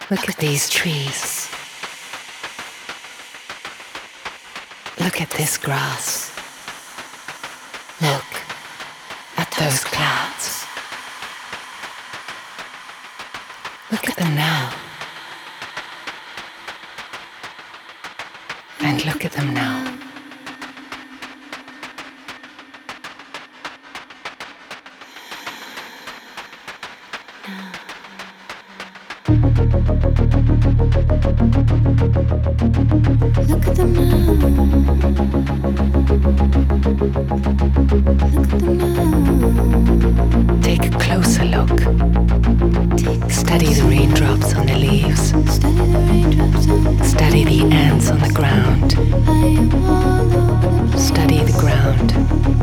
Look at these trees. Look at this grass. Look at those clouds. Look at them now. And look at them now. Look at them now. Look at them now. Take a closer look. Study the raindrops on the leaves. Study the raindrops on. Study the ants on the ground. I am all over the place. Study the ground.